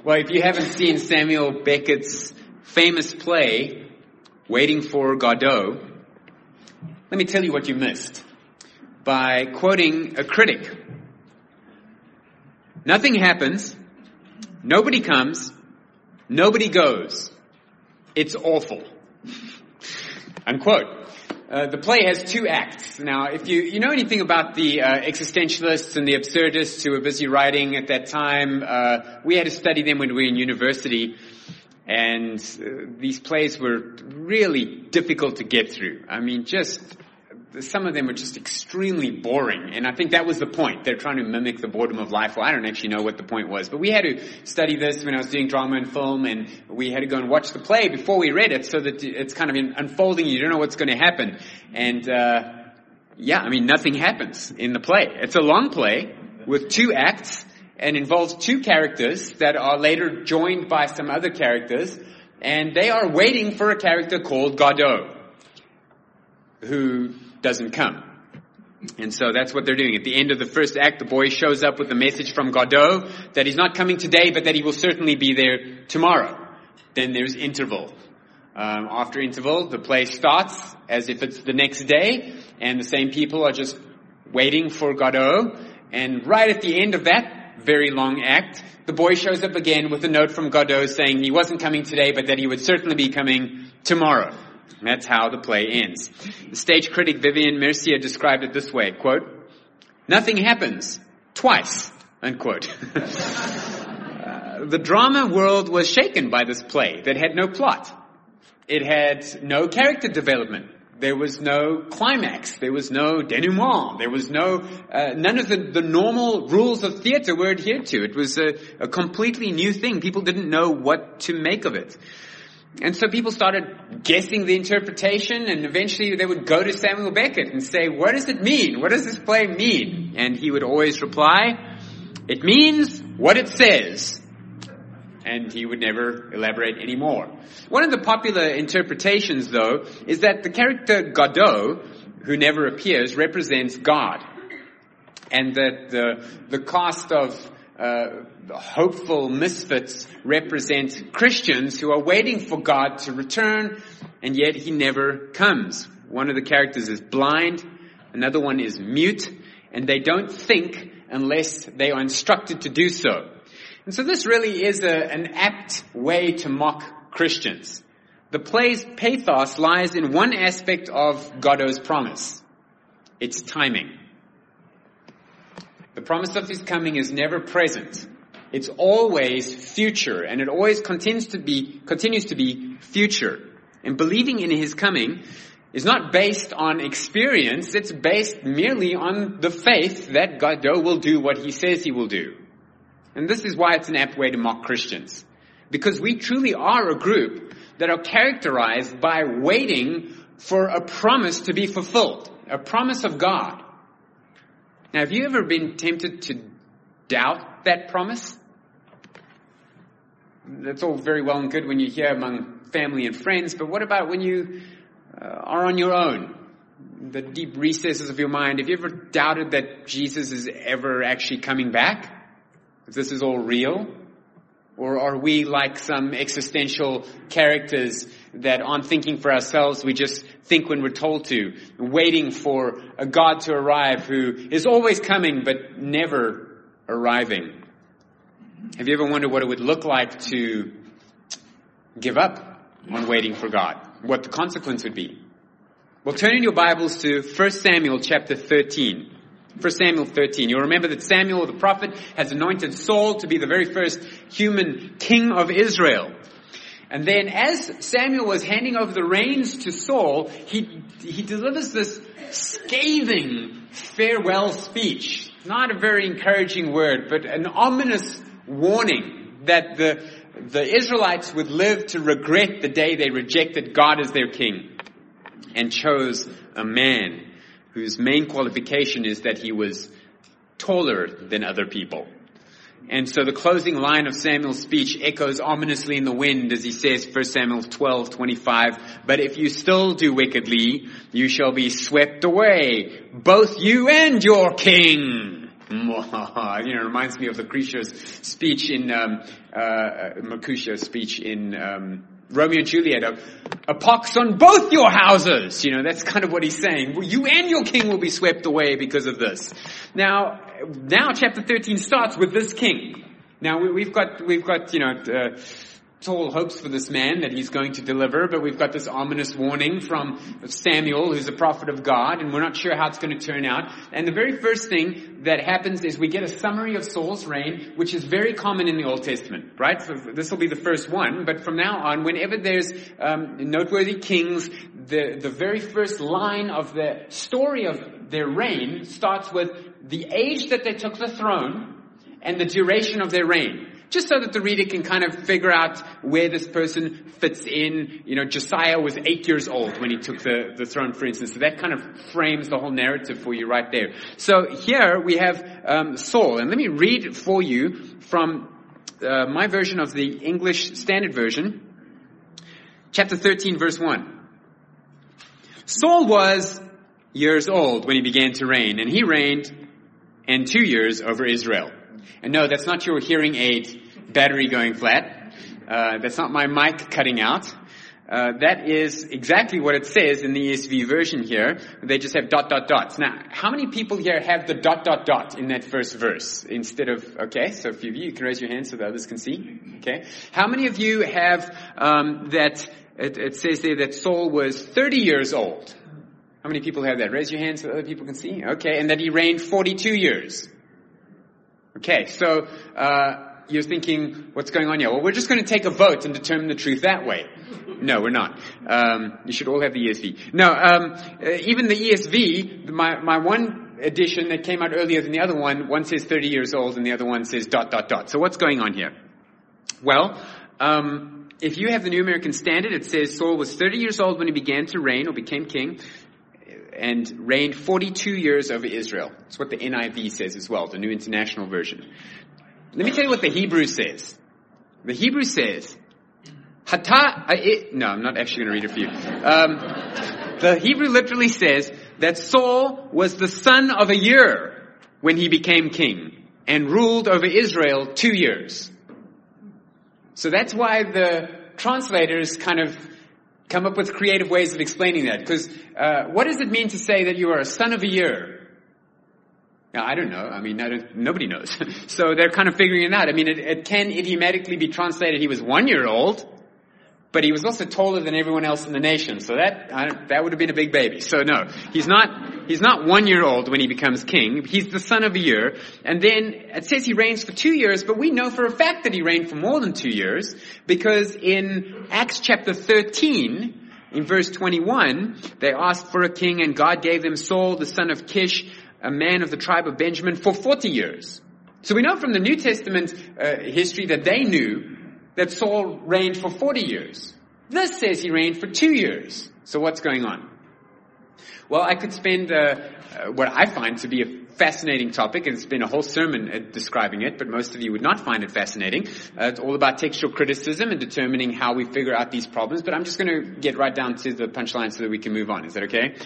Well, if you haven't seen Samuel Beckett's famous play, Waiting for Godot, let me tell you what you missed by quoting a critic. Nothing happens, nobody comes, nobody goes. It's awful. Unquote. The play has 2 acts. Now, if you know anything about the existentialists and the absurdists who were busy writing at that time, we had to study them when we were in university, and these plays were really difficult to get through. I mean, some of them were just extremely boring, and I think that was the point. They're trying to mimic the boredom of life. Well, I don't actually know what the point was, but we had to study this when I was doing drama and film, and we had to go and watch the play before we read it so that it's kind of unfolding. You don't know what's going to happen. And nothing happens in the play. It's a long play with 2 acts and involves 2 characters that are later joined by some other characters, and they are waiting for a character called Godot, who doesn't come. And so that's what they're doing. At the end of the first act, the boy shows up with a message from Godot that he's not coming today, but that he will certainly be there tomorrow. Then there's interval. After interval, the play starts as if it's the next day, and the same people are just waiting for Godot. And right at the end of that very long act, the boy shows up again with a note from Godot saying he wasn't coming today, but that he would certainly be coming tomorrow. And that's how the play ends. The stage critic Vivian Mercier described it this way, quote, "Nothing happens twice," unquote. The drama world was shaken by this play that had no plot. It had no character development. There was no climax. There was no denouement. There was none of the normal rules of theater were adhered to. It was a completely new thing. People didn't know what to make of it. And so people started guessing the interpretation, and eventually they would go to Samuel Beckett and say, "What does it mean? What does this play mean?" And he would always reply, "It means what it says." And he would never elaborate anymore. One of the popular interpretations, though, is that the character Godot, who never appears, represents God. And that the cast of the hopeful misfits represent Christians who are waiting for God to return, and yet he never comes. One of the characters is blind, another one is mute, and they don't think unless they are instructed to do so. And so this really is an apt way to mock Christians. The play's pathos lies in one aspect of Godot's promise. It's timing. The promise of his coming is never present. It's always future, and it always continues to be future. And believing in his coming is not based on experience, it's based merely on the faith that Godot will do what he says he will do. And this is why it's an apt way to mock Christians. Because we truly are a group that are characterized by waiting for a promise to be fulfilled, a promise of God. Now, have you ever been tempted to doubt that promise? That's all very well and good when you're here among family and friends, but what about when you are on your own? The deep recesses of your mind. Have you ever doubted that Jesus is ever actually coming back? If this is all real? Or are we like some existential characters that aren't thinking for ourselves, we just think when we're told to, waiting for a God to arrive who is always coming but never arriving? Have you ever wondered what it would look like to give up on waiting for God? What the consequence would be? Well, turn in your Bibles to 1 Samuel chapter 13. 1 Samuel 13. You'll remember that Samuel the prophet has anointed Saul to be the very first human king of Israel. And then as Samuel was handing over the reins to Saul, he delivers this scathing farewell speech. Not a very encouraging word, but an ominous warning that the Israelites would live to regret the day they rejected God as their king and chose a man whose main qualification is that he was taller than other people. And so the closing line of Samuel's speech echoes ominously in the wind as he says, 1 Samuel 12:25, "But if you still do wickedly, you shall be swept away, both you and your king." It reminds me of the Mercutio's speech in Romeo and Juliet, a pox on both your houses. That's kind of what he's saying. Well, you and your king will be swept away because of this. Now chapter 13 starts with this king. Now we've got tall hopes for this man that he's going to deliver, but we've got this ominous warning from Samuel, who's a prophet of God, and we're not sure how it's going to turn out. And the very first thing that happens is we get a summary of Saul's reign, which is very common in the Old Testament, right? So this will be the first one, but from now on, whenever there's noteworthy kings, the very first line of the story of their reign starts with the age that they took the throne and the duration of their reign. Just so that the reader can kind of figure out where this person fits in. Josiah was 8 years old when he took the throne, for instance. So that kind of frames the whole narrative for you right there. So here we have Saul. And let me read for you from my version of the English Standard Version. Chapter 13, verse 1. Saul was years old when he began to reign, and he reigned 2 years over Israel. And no, that's not your hearing aid battery going flat. That's not my mic cutting out. That is exactly what it says in the ESV version here. They just have ... Now, how many people here have the ... in that first verse instead of, okay, so a few of you can raise your hands so the others can see. Okay. How many of you have, that, it says there that Saul was 30 years old? How many people have that? Raise your hands so other people can see. Okay. And that he reigned 42 years. Okay, so you're thinking, what's going on here? Well, we're just going to take a vote and determine the truth that way. No, we're not. You should all have the ESV. No, even the ESV, my one edition that came out earlier than the other one says 30 years old and the other one says ... So what's going on here? Well, if you have the New American Standard, it says Saul was 30 years old when he began to reign or became king, and reigned 42 years over Israel. That's what the NIV says as well, the New International Version. Let me tell you what the Hebrew says. The Hebrew says, no, I'm not actually going to read it for you. The Hebrew literally says that Saul was the son of a year when he became king and ruled over Israel 2 years. So that's why the translators kind of come up with creative ways of explaining that. Because what does it mean to say that you are a son of a year? Now, I don't know. I mean, nobody knows. So they're kind of figuring it out. I mean, it can idiomatically be translated he was 1 year old, but he was also taller than everyone else in the nation. So that would have been a big baby. So no, he's not 1 year old when he becomes king. He's the son of a year. And then it says he reigns for 2 years, but we know for a fact that he reigned for more than 2 years, because in Acts chapter 13, in verse 21, they asked for a king, and God gave them Saul, the son of Kish, a man of the tribe of Benjamin, for 40 years. So we know from the New Testament history that they knew that Saul reigned for 40 years. This says he reigned for 2 years. So what's going on? Well, I could spend what I find to be a fascinating topic and spend a whole sermon describing it, but most of you would not find it fascinating. It's all about textual criticism and determining how we figure out these problems, but I'm just going to get right down to the punchline so that we can move on. Is that okay?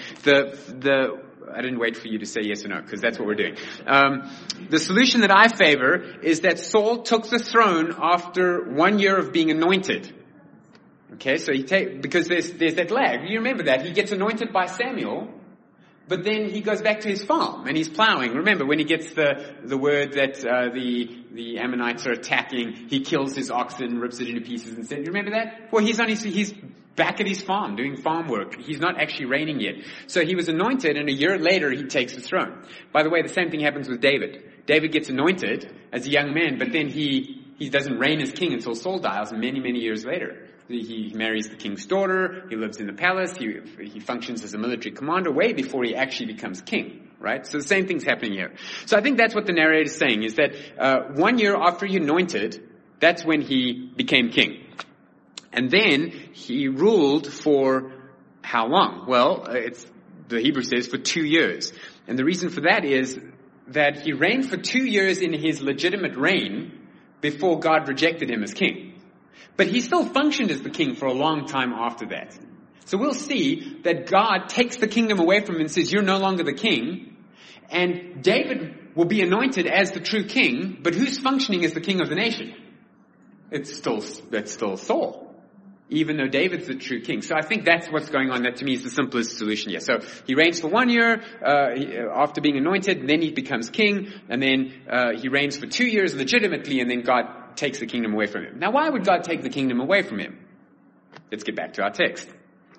I didn't wait for you to say yes or no, because that's what we're doing. The solution that I favor is that Saul took the throne after 1 year of being anointed. Okay, so because there's that lag. You remember that. He gets anointed by Samuel, but then he goes back to his farm and he's plowing. Remember, when he gets the word that the Ammonites are attacking, he kills his oxen, rips it into pieces and says, you remember that? Well, he's back at his farm doing farm work. He's not actually reigning yet. So he was anointed, and a year later he takes the throne. By the way, the same thing happens with David. David gets anointed as a young man, but then he doesn't reign as king until Saul dies many, many years later. He marries the king's daughter, he lives in the palace, he functions as a military commander way before he actually becomes king, right? So the same thing's happening here. So I think that's what the narrator is saying, is that 1 year after he anointed, that's when he became king. And then he ruled for how long? Well, the Hebrew says for 2 years. And the reason for that is that he reigned for 2 years in his legitimate reign before God rejected him as king. But he still functioned as the king for a long time after that. So we'll see that God takes the kingdom away from him and says, you're no longer the king. And David will be anointed as the true king, but who's functioning as the king of the nation? That's still Saul, even though David's the true king. So I think that's what's going on. That to me is the simplest solution here. So he reigns for 1 year after being anointed, and then he becomes king, and then he reigns for 2 years legitimately, and then God takes the kingdom away from him. Now, why would God take the kingdom away from him? Let's get back to our text.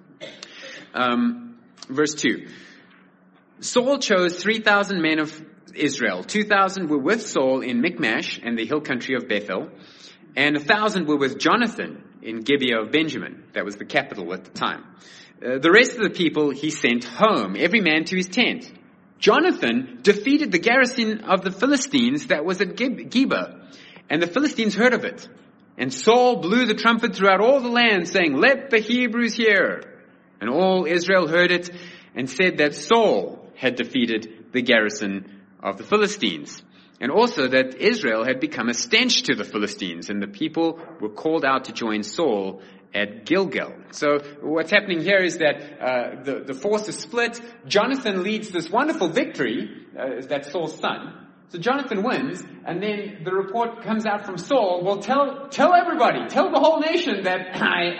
Verse 2. Saul chose 3,000 men of Israel. 2,000 were with Saul in Michmash and the hill country of Bethel, and 1,000 were with Jonathan in Gibeah of Benjamin. That was the capital at the time. The rest of the people he sent home, every man to his tent. Jonathan defeated the garrison of the Philistines that was at Geba, and the Philistines heard of it. And Saul blew the trumpet throughout all the land, saying, "Let the Hebrews hear." And all Israel heard it, and said that Saul had defeated the garrison of the Philistines. And also that Israel had become a stench to the Philistines, and the people were called out to join Saul at Gilgal. So what's happening here is that the force is split. Jonathan leads this wonderful victory, that's Saul's son. So Jonathan wins, and then the report comes out from Saul, well, tell everybody, tell the whole nation that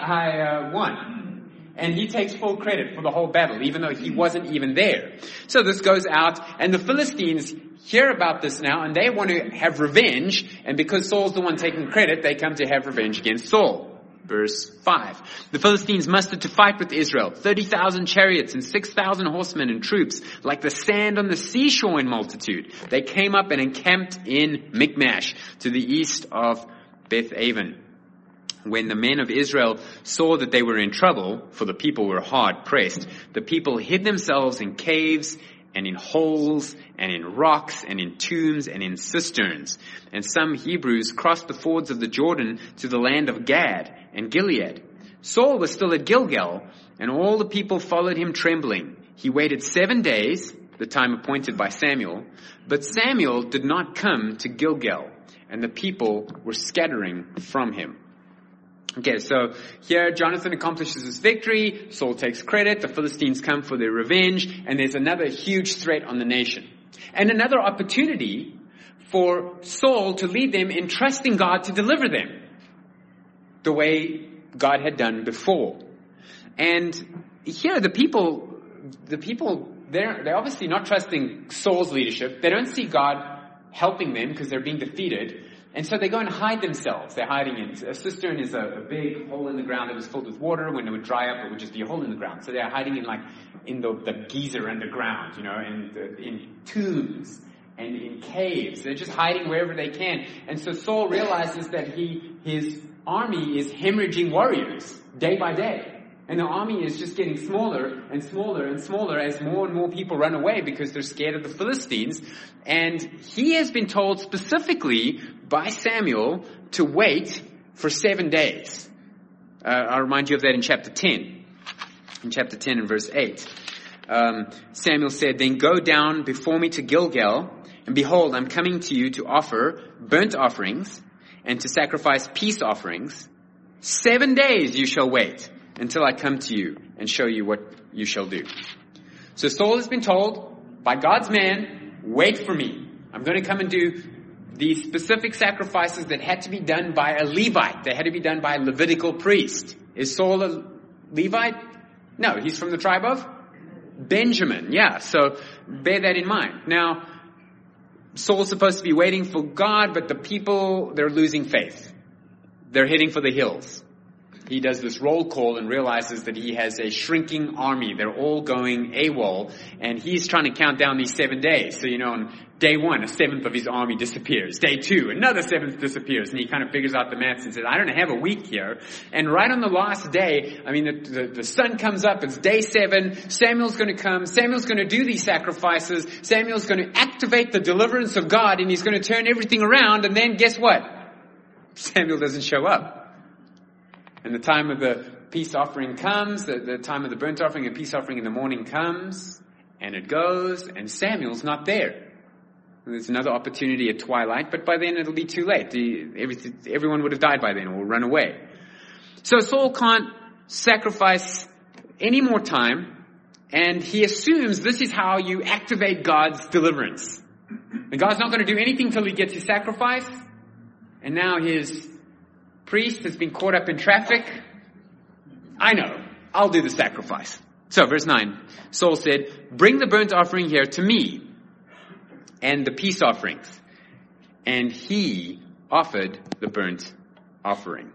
I won. And he takes full credit for the whole battle, even though he wasn't even there. So this goes out, and the Philistines hear about this now, and they want to have revenge, and because Saul's the one taking credit, they come to have revenge against Saul. Verse 5. The Philistines mustered to fight with Israel, 30,000 chariots and 6,000 horsemen and troops, like the sand on the seashore in multitude. They came up and encamped in Michmash, to the east of Beth-aven. When the men of Israel saw that they were in trouble, for the people were hard pressed, the people hid themselves in caves and in holes and in rocks and in tombs and in cisterns. And some Hebrews crossed the fords of the Jordan to the land of Gad and Gilead. Saul was still at Gilgal, and all the people followed him trembling. He waited 7 days, the time appointed by Samuel, but Samuel did not come to Gilgal, and the people were scattering from him. Okay, so here Jonathan accomplishes his victory, Saul takes credit, the Philistines come for their revenge, and there's another huge threat on the nation. And another opportunity for Saul to lead them in trusting God to deliver them, the way God had done before. And here the people, they're obviously not trusting Saul's leadership. They don't see God helping them because they're being defeated. And so they go and hide themselves. They're hiding in a cistern is a big hole in the ground that was filled with water. When it would dry up, it would just be a hole in the ground. So they're hiding in the geyser underground, and in tombs and in caves. They're just hiding wherever they can. And so Saul realizes that his army is hemorrhaging warriors day by day. And the army is just getting smaller and smaller and smaller as more and more people run away because they're scared of the Philistines. And he has been told specifically by Samuel to wait for 7 days. I'll remind you of that in chapter 10. In chapter 10 and verse 8. Samuel said, "Then go down before me to Gilgal, and behold, I'm coming to you to offer burnt offerings and to sacrifice peace offerings. 7 days you shall wait until I come to you and show you what you shall do." So Saul has been told by God's man, wait for me. I'm going to come and do these specific sacrifices that had to be done by a Levite. They had to be done by a Levitical priest. Is Saul a Levite? No, he's from the tribe of Benjamin. Yeah, so bear that in mind. Now, Saul's supposed to be waiting for God, but the people, they're losing faith. They're heading for the hills. He does this roll call and realizes that he has a shrinking army. They're all going AWOL, and he's trying to count down these 7 days. So, on day 1, a seventh of his army disappears. Day 2, another seventh disappears. And he kind of figures out the maths and says, I don't have a week here. And right on the last day, the sun comes up. It's day 7. Samuel's going to come. Samuel's going to do these sacrifices. Samuel's going to activate the deliverance of God, and he's going to turn everything around. And then guess what? Samuel doesn't show up. And the time of the peace offering comes, the time of the burnt offering and peace offering in the morning comes, and it goes, and Samuel's not there. And there's another opportunity at twilight, but by then it'll be too late. Everyone would have died by then or run away. So Saul can't sacrifice any more time, and he assumes this is how you activate God's deliverance. And God's not going to do anything till he gets his sacrifice. And now his priest has been caught up in traffic. I know, I'll do the sacrifice. So verse 9, Saul said, bring the burnt offering here to me and the peace offerings. And he offered the burnt offering.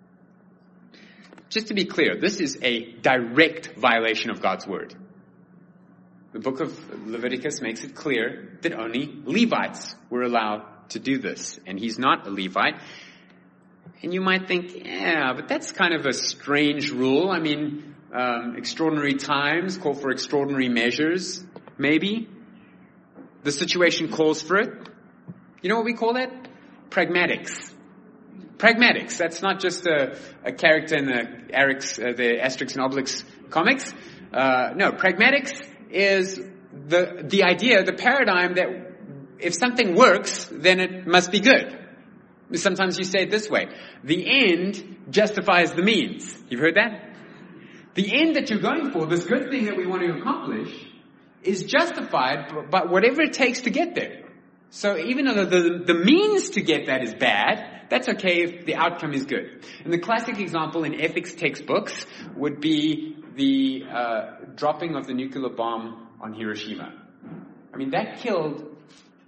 Just to be clear, this is a direct violation of God's word. The book of Leviticus makes it clear that only Levites were allowed to do this. And he's not a Levite. And you might think, yeah, but that's kind of a strange rule. I mean, extraordinary times call for extraordinary measures, maybe. The situation calls for it. You know what we call that? Pragmatics. Pragmatics. That's not just a character in the Asterix and Obelix comics. No, pragmatics is the idea, the paradigm that if something works, then it must be good. Sometimes you say it this way. The end justifies the means. You've heard that? The end that you're going for, this good thing that we want to accomplish, is justified by whatever it takes to get there. So even though the means to get that is bad, that's okay if the outcome is good. And the classic example in ethics textbooks would be the dropping of the nuclear bomb on Hiroshima. I mean, that killed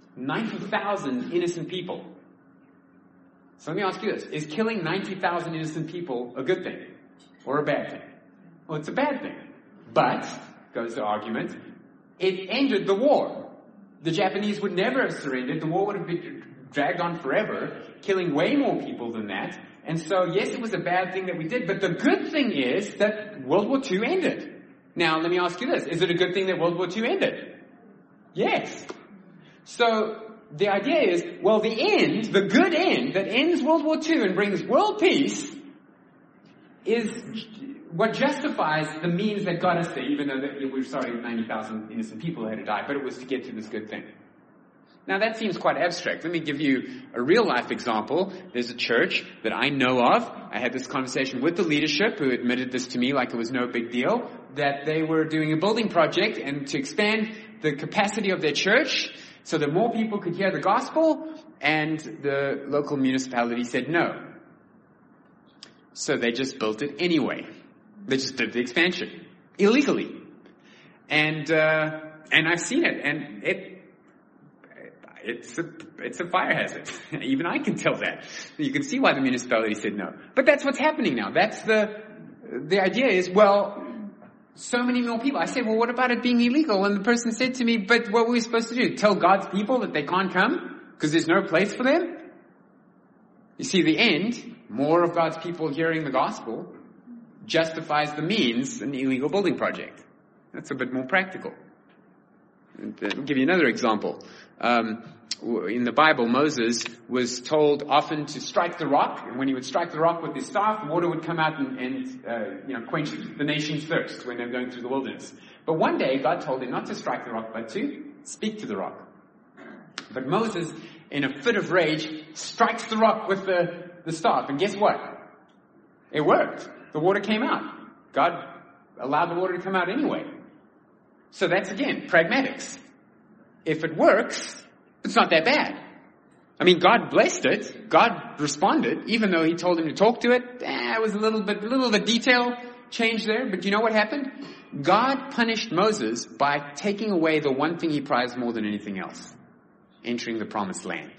90,000 innocent people. So let me ask you this. Is killing 90,000 innocent people a good thing or a bad thing? Well, it's a bad thing. But, goes the argument, it ended the war. The Japanese would never have surrendered. The war would have been dragged on forever, killing way more people than that. And so, yes, it was a bad thing that we did, but the good thing is that World War II ended. Now, let me ask you this. Is it a good thing that World War II ended? Yes. So, the idea is, well, the end, the good end that ends World War II and brings world peace is what justifies the means that got us there, even though we're sorry 90,000 innocent people had to die, but it was to get to this good thing. Now that seems quite abstract. Let me give you a real life example. There's a church that I know of. I had this conversation with the leadership who admitted this to me like it was no big deal, that they were doing a building project and to expand the capacity of their church so that more people could hear the gospel, and the local municipality said no. So they just built it anyway. They just did the expansion illegally. And I've seen it, and it's a fire hazard. Even I can tell that. You can see why the municipality said no. But that's what's happening now. That's the idea is, well, so many more people. I said, well, what about it being illegal? And the person said to me, but what were we supposed to do? Tell God's people that they can't come because there's no place for them? You see, the end, more of God's people hearing the gospel, justifies the means, an illegal building project. That's a bit more practical. I'll give you another example. In the Bible, Moses was told often to strike the rock, and when he would strike the rock with his staff, water would come out and quench the nation's thirst when they were going through the wilderness. But one day, God told him not to strike the rock, but to speak to the rock. But Moses, in a fit of rage, strikes the rock with the staff, and guess what? It worked. The water came out. God allowed the water to come out anyway. So that's, again, pragmatics. If it works, it's not that bad. I mean, God blessed it. God responded, even though he told him to talk to it. It was a little bit of detail change there. But you know what happened? God punished Moses by taking away the one thing he prized more than anything else. Entering the promised land.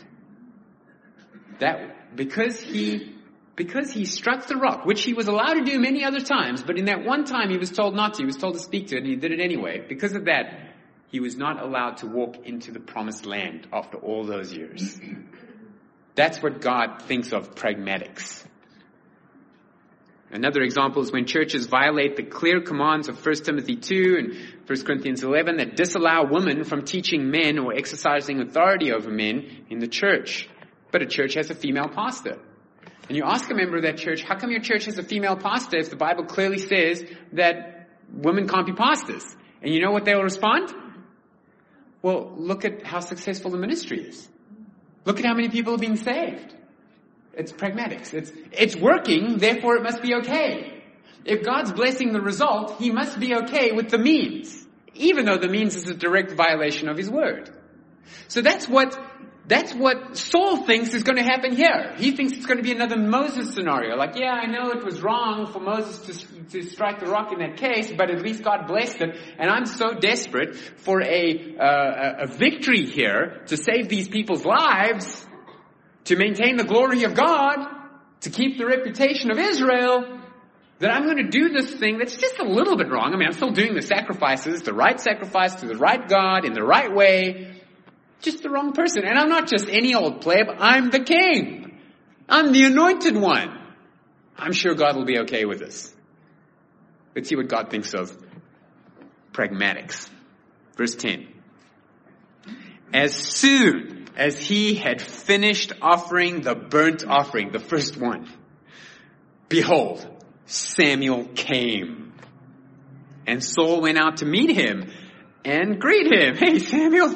Because he struck the rock, which he was allowed to do many other times, but in that one time he was told not to. He was told to speak to it, and he did it anyway. Because of that, he was not allowed to walk into the promised land after all those years. That's what God thinks of pragmatics. Another example is when churches violate the clear commands of 1 Timothy 2 and 1 Corinthians 11 that disallow women from teaching men or exercising authority over men in the church. But a church has a female pastor. And you ask a member of that church, how come your church has a female pastor if the Bible clearly says that women can't be pastors? And you know what they'll respond? Well, look at how successful the ministry is. Look at how many people are being saved. It's pragmatics. It's working, therefore it must be okay. If God's blessing the result, he must be okay with the means, even though the means is a direct violation of his word. So that's what Saul thinks is going to happen here. He thinks it's going to be another Moses scenario. Like, yeah, I know it was wrong for Moses to strike the rock in that case, but at least God blessed it. And I'm so desperate for a victory here to save these people's lives, to maintain the glory of God, to keep the reputation of Israel, that I'm going to do this thing that's just a little bit wrong. I mean, I'm still doing the sacrifices, the right sacrifice to the right God in the right way, just the wrong person. And I'm not just any old pleb. I'm the king. I'm the anointed one. I'm sure God will be okay with this. Let's see what God thinks of pragmatics. Verse 10. As soon as he had finished offering the burnt offering, the first one, behold, Samuel came. And Saul went out to meet him and greet him. Hey, Samuel.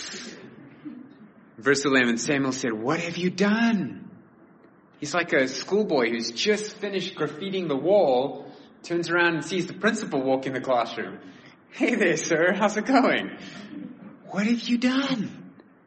Verse 11, Samuel said, what have you done? He's like a schoolboy who's just finished graffitiing the wall, turns around and sees the principal walk in the classroom. Hey there, sir. How's it going? What have you done?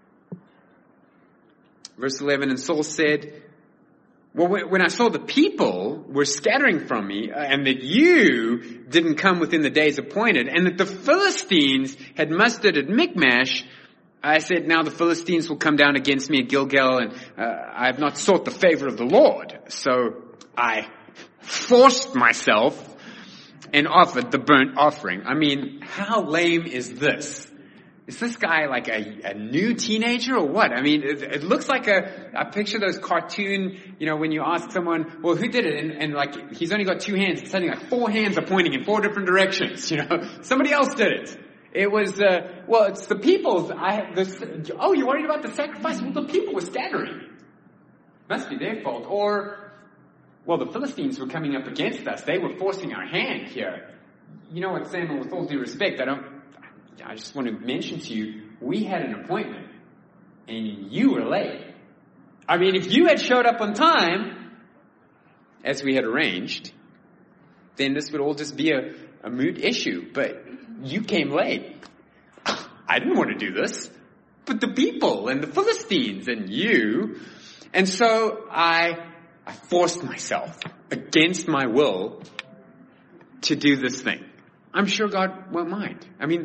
Verse 11, and Saul said, well, when I saw the people were scattering from me, and that you didn't come within the days appointed, and that the Philistines had mustered at Michmash, I said, now the Philistines will come down against me at Gilgal, and I have not sought the favor of the Lord. So I forced myself and offered the burnt offering. I mean, how lame is this? Is this guy like a new teenager or what? I mean, it looks like I picture those cartoon, when you ask someone, well, who did it? And like, he's only got two hands. It's something like four hands are pointing in four different directions, Somebody else did it. It was, it's the people's, oh, you're worried about the sacrifice? Well, the people were scattering. Must be their fault. Or, well, the Philistines were coming up against us. They were forcing our hand here. You know what, Samuel, with all due respect, I just want to mention to you, we had an appointment, and you were late. I mean, if you had showed up on time, as we had arranged, then this would all just be a moot issue. But you came late. I didn't want to do this, but the people and the Philistines and you. And so I forced myself against my will to do this thing. I'm sure God won't mind. I mean,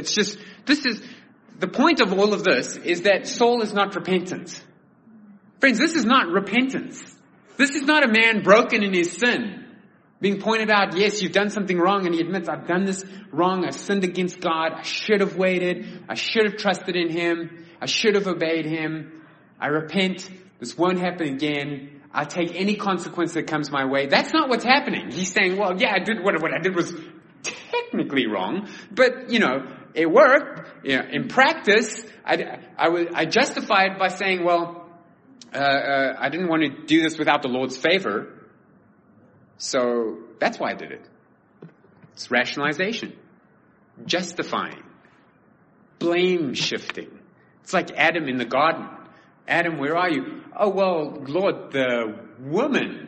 the point of all of this is that Saul is not repentant. Friends, this is not repentance. This is not a man broken in his sin, being pointed out, yes, you've done something wrong, and he admits, I've done this wrong, I sinned against God, I should have waited, I should have trusted in him, I should have obeyed him, I repent, this won't happen again, I'll take any consequence that comes my way. That's not what's happening. He's saying, well, yeah, I did what I did was technically wrong, but, it worked. In practice, I justify it by saying, well, I didn't want to do this without the Lord's favor, so that's why I did it. It's rationalization, justifying, blame shifting. It's like Adam in the garden. Adam, where are you? Oh, well, Lord, the woman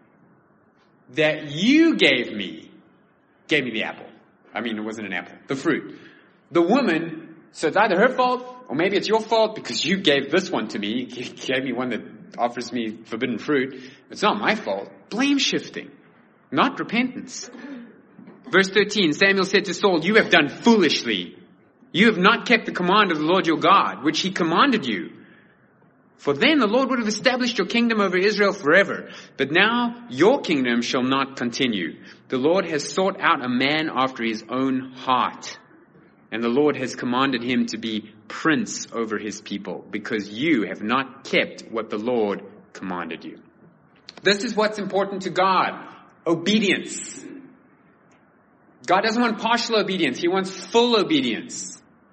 that you gave me the apple. I mean, it wasn't an apple, the fruit. The woman, so it's either her fault or maybe it's your fault because you gave this one to me. You gave me one that offers me forbidden fruit. It's not my fault. Blame shifting, not repentance. Verse 13, Samuel said to Saul, you have done foolishly. You have not kept the command of the Lord your God, which he commanded you. For then the Lord would have established your kingdom over Israel forever. But now your kingdom shall not continue. The Lord has sought out a man after his own heart. And the Lord has commanded him to be prince over his people, because you have not kept what the Lord commanded you. This is what's important to God. Obedience. God doesn't want partial obedience. He wants full obedience.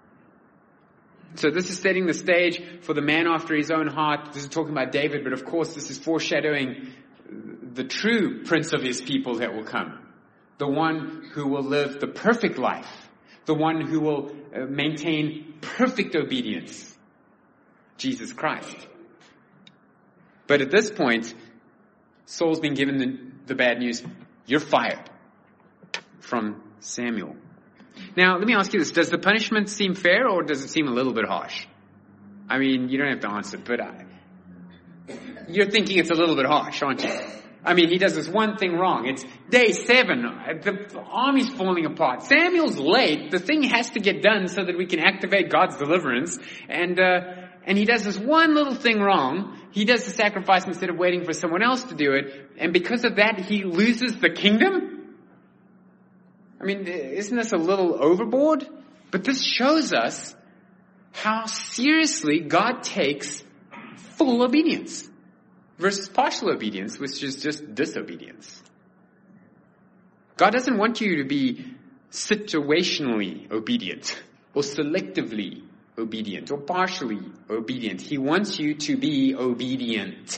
So this is setting the stage for the man after his own heart. This is talking about David, but of course this is foreshadowing the true prince of his people that will come. The one who will live the perfect life. The one who will maintain perfect obedience. Jesus Christ. But at this point, Saul's been given the bad news. You're fired from Samuel. Now, let me ask you this. Does the punishment seem fair or does it seem a little bit harsh? I mean, you don't have to answer, but you're thinking it's a little bit harsh, aren't you? I mean, he does this one thing wrong. It's day 7. The army's falling apart. Samuel's late. The thing has to get done so that we can activate God's deliverance. And he does this one little thing wrong. He does the sacrifice instead of waiting for someone else to do it. And because of that, he loses the kingdom? I mean, isn't this a little overboard? But this shows us how seriously God takes full obedience versus partial obedience, which is just disobedience. God doesn't want you to be situationally obedient or selectively obedient or partially obedient. He wants you to be obedient.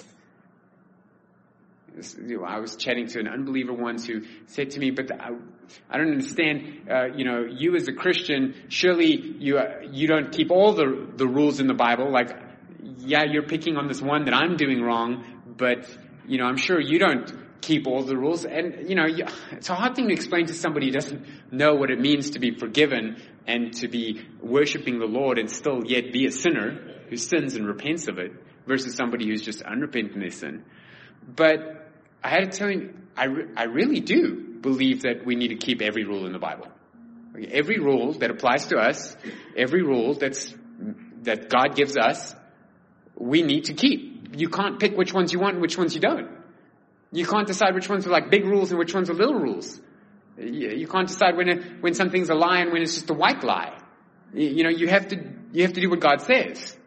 I was chatting to an unbeliever once who said to me, but I don't understand, you as a Christian, surely you don't keep all the rules in the Bible. Like, yeah, you're picking on this one that I'm doing wrong, but, I'm sure you don't keep all the rules. And, it's a hard thing to explain to somebody who doesn't know what it means to be forgiven and to be worshiping the Lord and still yet be a sinner who sins and repents of it versus somebody who's just unrepentant in their sin. But I had to tell you, I really do believe that we need to keep every rule in the Bible. Every rule that applies to us, every rule that God gives us, we need to keep. You can't pick which ones you want and which ones you don't. You can't decide which ones are like big rules and which ones are little rules. You can't decide when something's a lie and when it's just a white lie. You have to do what God says.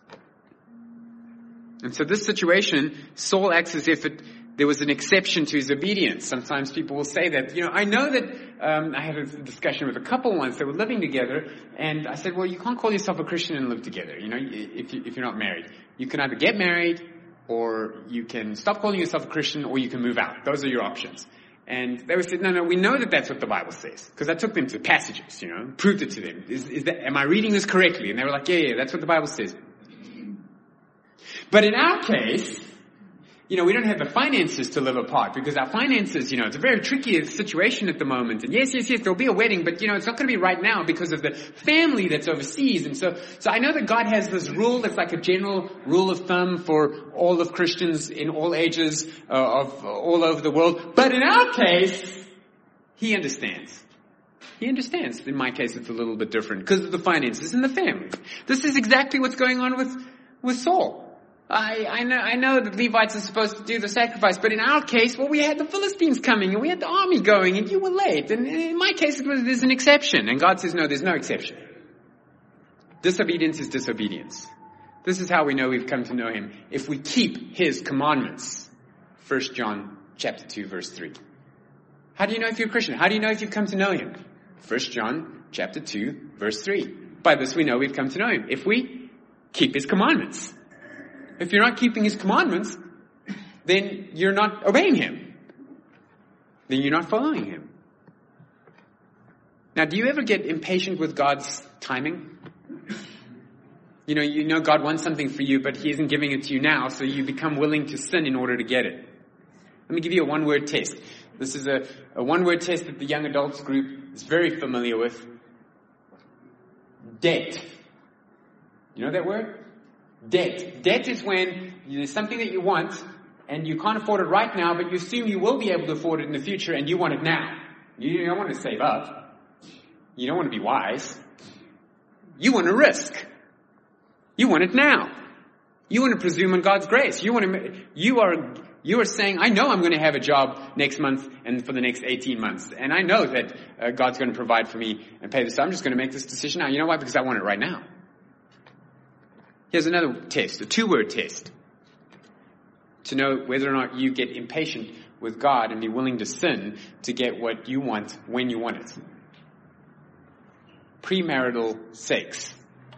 And so this situation, Saul acts as if there was an exception to his obedience. Sometimes people will say that. I know that I had a discussion with a couple once that were living together, and I said, well, you can't call yourself a Christian and live together, if you're not married. You can either get married, or you can stop calling yourself a Christian, or you can move out. Those are your options. And they said, no, we know that that's what the Bible says. Because I took them to passages, proved it to them. Am I reading this correctly? And they were like, yeah, that's what the Bible says. But in our case, we don't have the finances to live apart because our finances, it's a very tricky situation at the moment. And yes, there'll be a wedding, but it's not going to be right now because of the family that's overseas. And so I know that God has this rule that's like a general rule of thumb for all of Christians in all ages of all over the world. But in our case, He understands. He understands. In my case, it's a little bit different because of the finances and the family. This is exactly what's going on with Saul. I know that Levites are supposed to do the sacrifice, but in our case, we had the Philistines coming and we had the army going and you were late. And in my case, there's an exception. And God says, no, there's no exception. Disobedience is disobedience. This is how we know we've come to know Him. If we keep His commandments. 1 John chapter 2, verse 3. How do you know if you're a Christian? How do you know if you've come to know Him? 1 John chapter 2, verse 3. By this we know we've come to know Him. If we keep His commandments. If you're not keeping His commandments, then you're not obeying Him. Then you're not following Him. Now, do you ever get impatient with God's timing? You know God wants something for you, but He isn't giving it to you now, so you become willing to sin in order to get it. Let me give you a one-word test. This is a one-word test that the young adults group is very familiar with. Debt. You know that word? Debt. Debt is when there's something that you want and you can't afford it right now, but you assume you will be able to afford it in the future and you want it now. You don't want to save up. You don't want to be wise. You want to risk. You want it now. You want to presume on God's grace. You are saying, I know I'm going to have a job next month and for the next 18 months. And I know that God's going to provide for me and pay this. So I'm just going to make this decision now. You know why? Because I want it right now. Here's another test, a 2-word test, to know whether or not you get impatient with God and be willing to sin to get what you want when you want it. Premarital sex.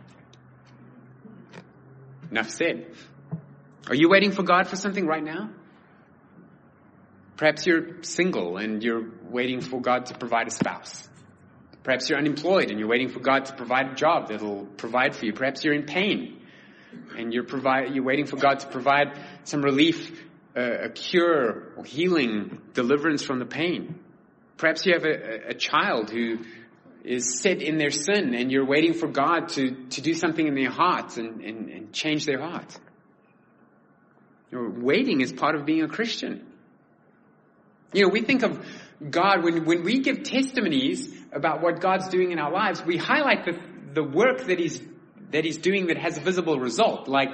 Enough said. Are you waiting for God for something right now? Perhaps you're single and you're waiting for God to provide a spouse. Perhaps you're unemployed and you're waiting for God to provide a job that'll provide for you. Perhaps you're in pain. And you're waiting for God to provide some relief, a cure, or healing, deliverance from the pain. Perhaps you have a child who set in their sin, and you're waiting for God to do something in their hearts and change their heart. Waiting is part of being a Christian. We think of God, when we give testimonies about what God's doing in our lives, we highlight the work that He's doing that has a visible result. Like,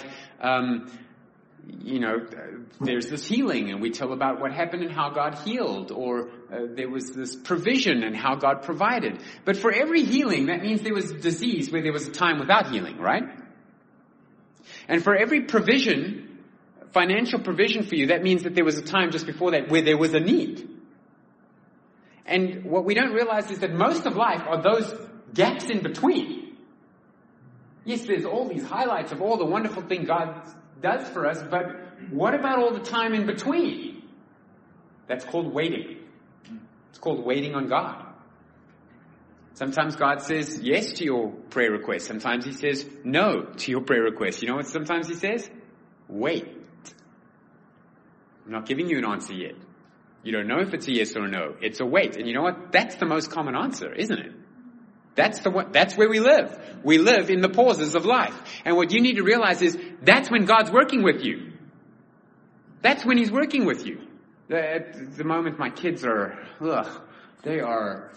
there's this healing, and we tell about what happened and how God healed, or there was this provision and how God provided. But for every healing, that means there was disease where there was a time without healing, right? And for every provision, financial provision for you, that means that there was a time just before that where there was a need. And what we don't realize is that most of life are those gaps in between. Yes, there's all these highlights of all the wonderful thing God does for us, but what about all the time in between? That's called waiting. It's called waiting on God. Sometimes God says yes to your prayer request. Sometimes He says no to your prayer request. You know what sometimes He says? Wait. I'm not giving you an answer yet. You don't know if it's a yes or a no. It's a wait. And you know what? That's the most common answer, isn't it? That's where we live. We live in the pauses of life. And what you need to realize is that's when God's working with you. That's when He's working with you. At the moment my kids they are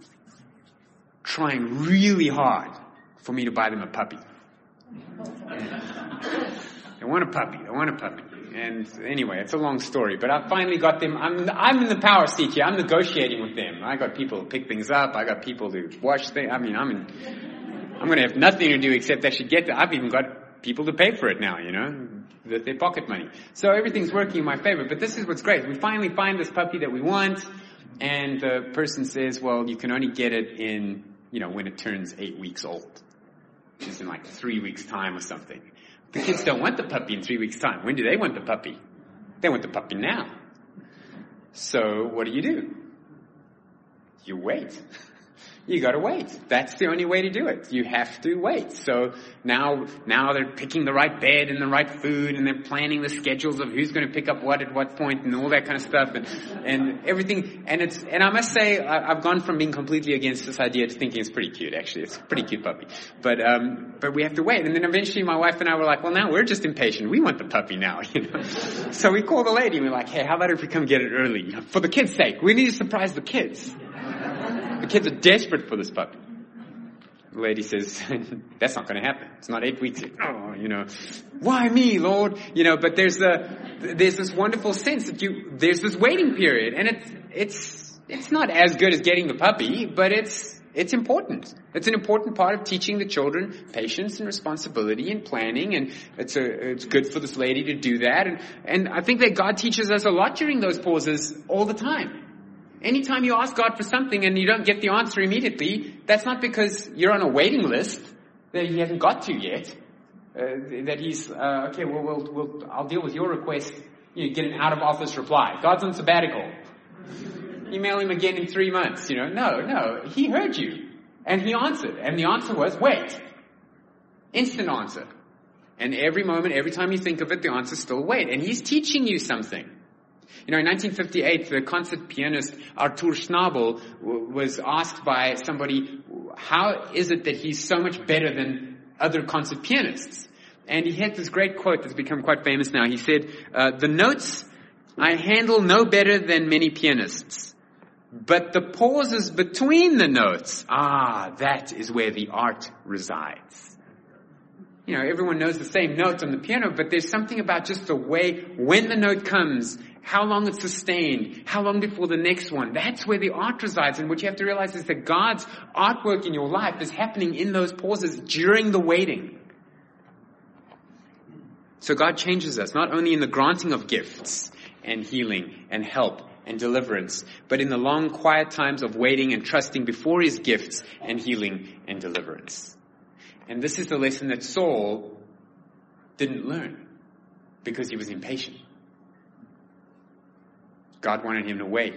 trying really hard for me to buy them a puppy. They want a puppy. And anyway, it's a long story, but I finally got them. I'm in the power seat here. I'm negotiating with them. I got people to pick things up. I got people to wash things. I'm going to have nothing to do except actually get I've even got people to pay for it now, with their pocket money. So everything's working in my favor. But this is what's great. We finally find this puppy that we want, and the person says, well, you can only get it in, when it turns 8 weeks old, which is in like 3 weeks' time or something. The kids don't want the puppy in 3 weeks' time. When do they want the puppy? They want the puppy now. So what do? You wait. You gotta wait. That's the only way to do it. You have to wait. So now they're picking the right bed and the right food, and they're planning the schedules of who's gonna pick up what at what point and all that kind of stuff and everything. And I must say, I've gone from being completely against this idea to thinking it's pretty cute, actually. It's a pretty cute puppy. But we have to wait. And then eventually my wife and I were like, well, now we're just impatient. We want the puppy now, So we called the lady and we're like, hey, how about if we come get it early? For the kids' sake. We need to surprise the kids. The kids are desperate for this puppy. The lady says, that's not going to happen. It's not 8 weeks yet. Oh, why me, Lord? But there's this wonderful sense that there's this waiting period, and it's not as good as getting the puppy, but it's important. It's an important part of teaching the children patience and responsibility and planning, and it's good for this lady to do that. And I think that God teaches us a lot during those pauses all the time. Anytime you ask God for something and you don't get the answer immediately, that's not because you're on a waiting list that He hasn't got to yet. That He's, okay, I'll deal with your request. Get an out of office reply. God's on sabbatical. Email Him again in 3 months. No. He heard you. And He answered. And the answer was, wait. Instant answer. And every moment, every time you think of it, the answer's still wait. And He's teaching you something. In 1958, the concert pianist Artur Schnabel was asked by somebody, how is it that he's so much better than other concert pianists? And he had this great quote that's become quite famous now. He said, the notes I handle no better than many pianists, but the pauses between the notes, that is where the art resides. Everyone knows the same note on the piano, but there's something about just the way when the note comes, how long it's sustained, how long before the next one. That's where the art resides. And what you have to realize is that God's artwork in your life is happening in those pauses during the waiting. So God changes us, not only in the granting of gifts and healing and help and deliverance, but in the long, quiet times of waiting and trusting before His gifts and healing and deliverance. And this is the lesson that Saul didn't learn because he was impatient. God wanted him to wait.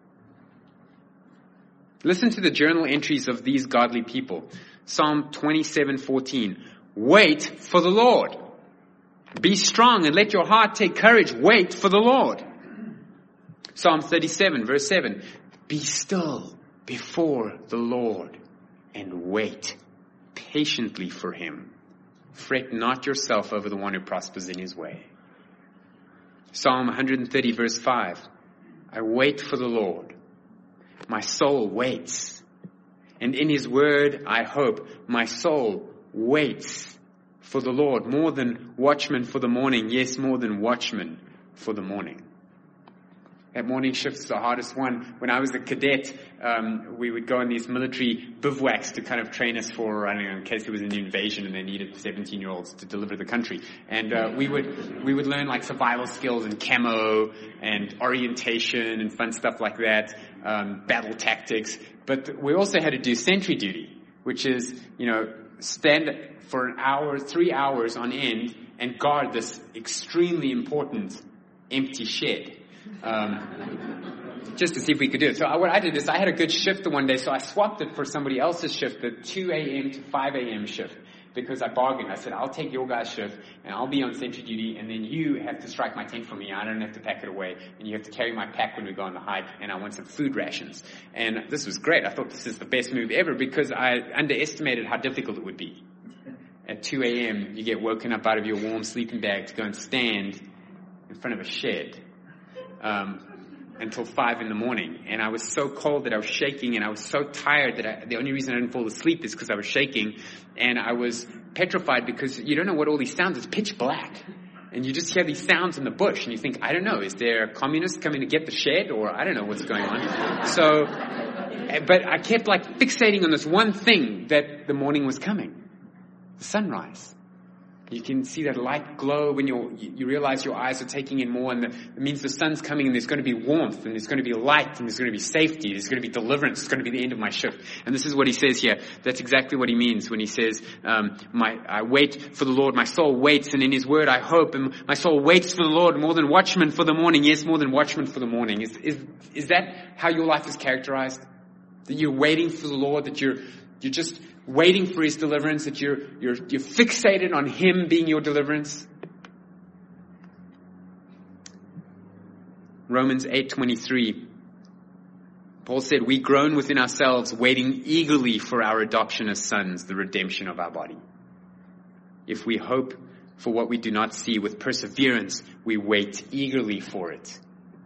Listen to the journal entries of these godly people. Psalm 27:14. Wait for the Lord. Be strong and let your heart take courage. Wait for the Lord. Psalm 37, verse 7. Be still before the Lord and wait patiently for him. Fret not yourself over the one who prospers in his way. Psalm 130 verse 5. I wait for the Lord. My soul waits. And in his word I hope. My soul waits for the Lord. More than watchmen for the morning. Yes, more than watchmen for the morning. That morning shift is the hardest one. When I was a cadet, we would go on these military bivouacs to kind of train us for, I don't know, in case there was an invasion and they needed 17-year-olds to deliver the country. And we would learn like survival skills and camo and orientation and fun stuff like that, battle tactics. But we also had to do sentry duty, which is, stand for an hour, 3 hours on end and guard this extremely important empty shed. Just to see if we could do it. So what I did is I had a good shift the one day, so I swapped it for somebody else's shift, the 2 a.m. to 5 a.m. shift, because I bargained. I said, I'll take your guys' shift, and I'll be on sentry duty, and then you have to strike my tent for me. I don't have to pack it away, and you have to carry my pack when we go on the hike, and I want some food rations. And this was great. I thought this is the best move ever, because I underestimated how difficult it would be. At 2 a.m., you get woken up out of your warm sleeping bag to go and stand in front of a shed. Until 5 in the morning. And I was so cold that I was shaking, and I was so tired that the only reason I didn't fall asleep is because I was shaking, and I was petrified because you don't know what all these sounds, it's pitch black. And you just hear these sounds in the bush, and you think, I don't know, is there a communist coming to get the shed, or I don't know what's going on. So, but I kept fixating on this one thing, that the morning was coming. The sunrise. You can see that light glow when you realize your eyes are taking in more, and it means the sun's coming, and there's going to be warmth, and there's going to be light, and there's going to be safety, there's going to be deliverance, it's going to be the end of my shift. And this is what he says here. That's exactly what he means when he says, I wait for the Lord, my soul waits, and in his word I hope, and my soul waits for the Lord more than watchmen for the morning. Yes, more than watchmen for the morning. Is that how your life is characterized? That you're waiting for the Lord, that you're just waiting for his deliverance, that you're fixated on him being your deliverance? Romans 8:23. Paul said, we groan within ourselves, waiting eagerly for our adoption as sons, the redemption of our body. If we hope for what we do not see with perseverance, we wait eagerly for it.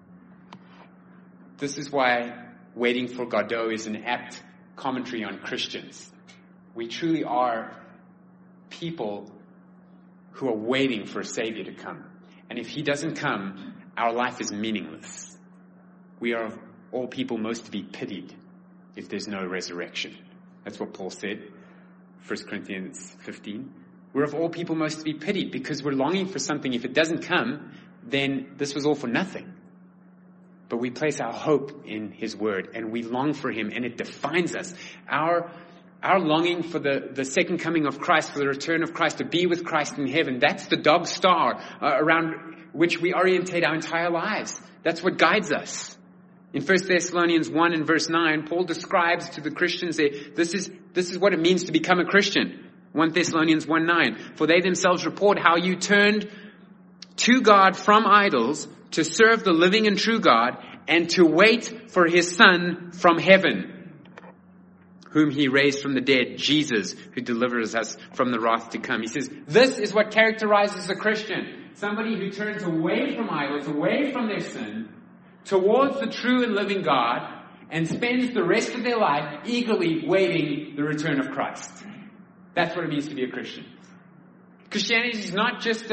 This is why waiting for Godot is an apt commentary on Christians. We truly are people who are waiting for a Savior to come. And if he doesn't come, our life is meaningless. We are all people most to be pitied if there's no resurrection. That's what Paul said, 1 Corinthians 15. We're of all people most to be pitied because we're longing for something. If it doesn't come, then this was all for nothing. But we place our hope in his word, and we long for him, and it defines us. Our longing for the second coming of Christ, for the return of Christ, to be with Christ in heaven, that's the dog star around which we orientate our entire lives. That's what guides us. In 1 Thessalonians 1 and verse 9, Paul describes to the Christians there, this is what it means to become a Christian. 1 Thessalonians 1:9. For they themselves report how you turned to God from idols to serve the living and true God and to wait for his Son from heaven, whom he raised from the dead, Jesus, who delivers us from the wrath to come. He says, this is what characterizes a Christian. Somebody who turns away from idols, away from their sin, towards the true and living God, and spends the rest of their life eagerly waiting the return of Christ. That's what it means to be a Christian. Christianity is not just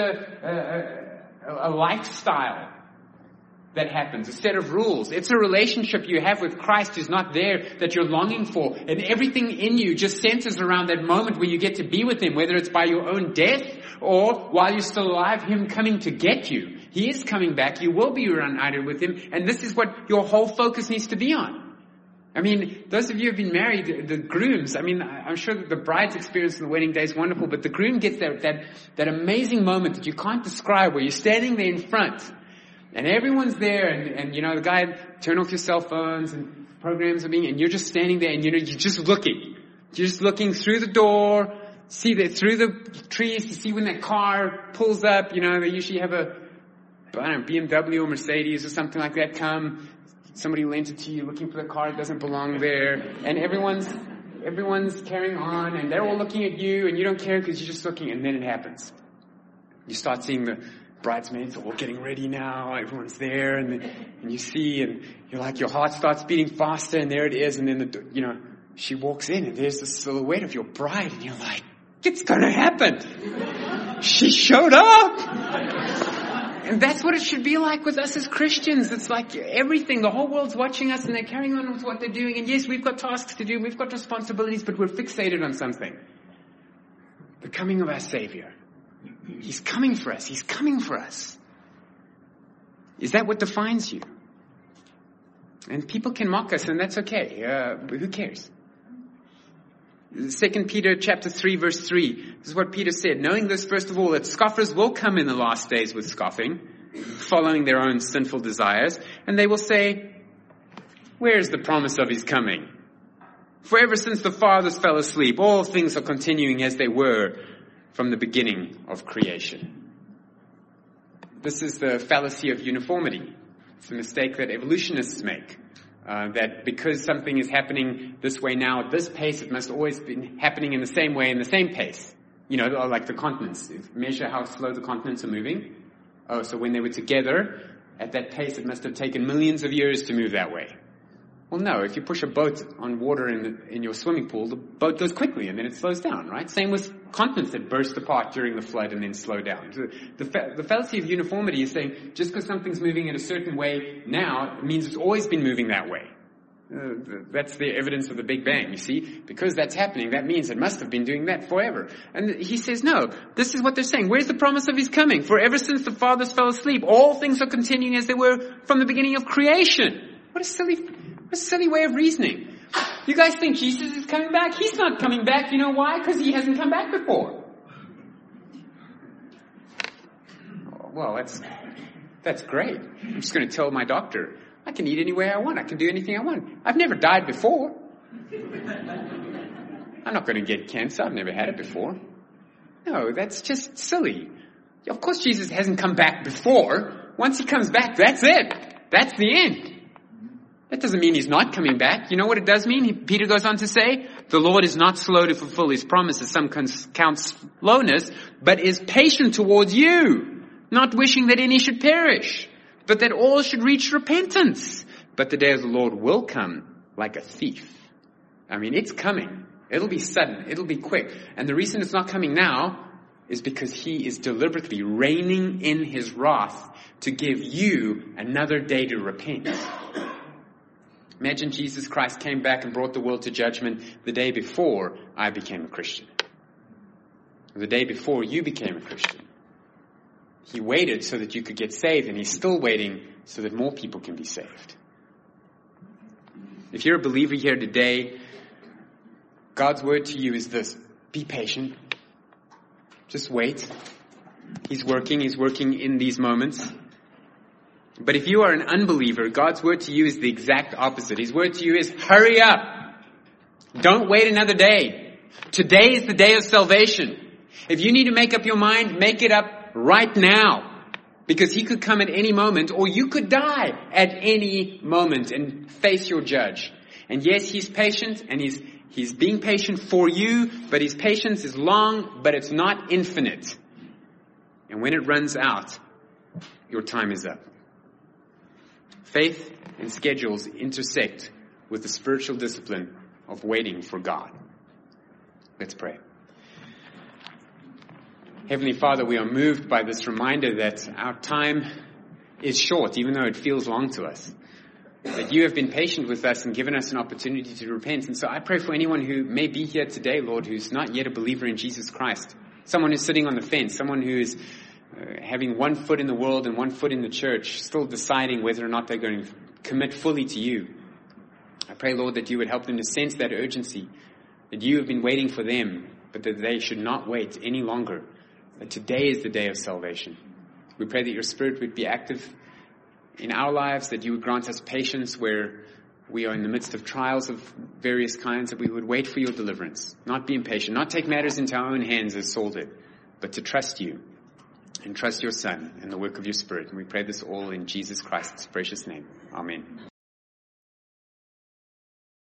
a lifestyle that happens, a set of rules. It's a relationship you have with Christ who's not there, that you're longing for. And everything in you just centers around that moment where you get to be with him, whether it's by your own death or while you're still alive, him coming to get you. He is coming back. You will be reunited with him. And this is what your whole focus needs to be on. I mean, those of you who have been married, the grooms, I mean, I'm sure that the bride's experience in the wedding day is wonderful, but the groom gets that amazing moment that you can't describe where you're standing there in front and everyone's there and you know, the guy, turn off your cell phones and programs are being, and you're just standing there and you know, you're just looking through the door, through the trees to see when that car pulls up. You know, they usually have a, I don't know, BMW or Mercedes or something like that come. Somebody lent it to you looking for the car that doesn't belong there. And everyone's everyone's carrying on and they're all looking at you and you don't care because you're just looking, and then it happens. You start seeing the bridesmaids all getting ready now, everyone's there, and you see, and you're like, your heart starts beating faster, and there it is, and then she walks in and there's the silhouette of your bride, and you're like, it's gonna happen. She showed up. And that's what it should be like with us as Christians. It's like everything, the whole world's watching us and they're carrying on with what they're doing. And yes, we've got tasks to do, we've got responsibilities, but we're fixated on something. The coming of our Savior. He's coming for us. He's coming for us. Is that what defines you? And people can mock us, and that's okay. Who cares? 2 Peter chapter 3 verse 3. This is what Peter said. Knowing this, first of all, that scoffers will come in the last days with scoffing, following their own sinful desires, and they will say, where is the promise of his coming? For ever since the fathers fell asleep, all things are continuing as they were from the beginning of creation. This is the fallacy of uniformity. It's a mistake that evolutionists make. That because something is happening this way now at this pace, it must always be happening in the same way in the same pace. Like the continents. Measure how slow the continents are moving. Oh, so when they were together at that pace, it must have taken millions of years to move that way. Well, no. If you push a boat on water in your swimming pool, the boat goes quickly and then it slows down, right? Same with continents that burst apart during the flood and then slow down. So the fallacy of uniformity is saying just because something's moving in a certain way now, it means it's always been moving that way. That's the evidence of the Big Bang, you see. Because that's happening, that means it must have been doing that forever. And he says, no, this is what they're saying. Where's the promise of his coming? For ever since the fathers fell asleep, all things are continuing as they were from the beginning of creation. What a silly way of reasoning. You guys think Jesus is coming back? He's not coming back. You know why? Because he hasn't come back before. Well, that's great. I'm just going to tell my doctor, I can eat any way I want. I can do anything I want. I've never died before. I'm not going to get cancer. I've never had it before. No, that's just silly. Of course Jesus hasn't come back before. Once he comes back, that's it. That's the end. That doesn't mean he's not coming back. You know what it does mean? Peter goes on to say, the Lord is not slow to fulfill his promises. Some count slowness, but is patient towards you, not wishing that any should perish, but that all should reach repentance. But the day of the Lord will come like a thief. I mean, it's coming. It'll be sudden. It'll be quick. And the reason it's not coming now is because he is deliberately reigning in his wrath to give you another day to repent. Imagine Jesus Christ came back and brought the world to judgment the day before I became a Christian. The day before you became a Christian. He waited so that you could get saved, and he's still waiting so that more people can be saved. If you're a believer here today, God's word to you is this: be patient. Just wait. He's working in these moments. But if you are an unbeliever, God's word to you is the exact opposite. His word to you is, hurry up. Don't wait another day. Today is the day of salvation. If you need to make up your mind, make it up right now. Because he could come at any moment, or you could die at any moment and face your judge. And yes, he's patient, and he's being patient for you, but his patience is long, but it's not infinite. And when it runs out, your time is up. Faith and schedules intersect with the spiritual discipline of waiting for God. Let's pray. Heavenly Father, we are moved by this reminder that our time is short, even though it feels long to us. That you have been patient with us and given us an opportunity to repent. And so I pray for anyone who may be here today, Lord, who's not yet a believer in Jesus Christ. Someone who's sitting on the fence, someone who is having one foot in the world and one foot in the church, still deciding whether or not they're going to commit fully to you. I pray, Lord, that you would help them to sense that urgency, that you have been waiting for them, but that they should not wait any longer, that today is the day of salvation. We pray that your Spirit would be active in our lives, that you would grant us patience where we are in the midst of trials of various kinds, that we would wait for your deliverance, not be impatient, not take matters into our own hands as Saul did, but to trust you and trust your Son and the work of your Spirit. And we pray this all in Jesus Christ's precious name. Amen.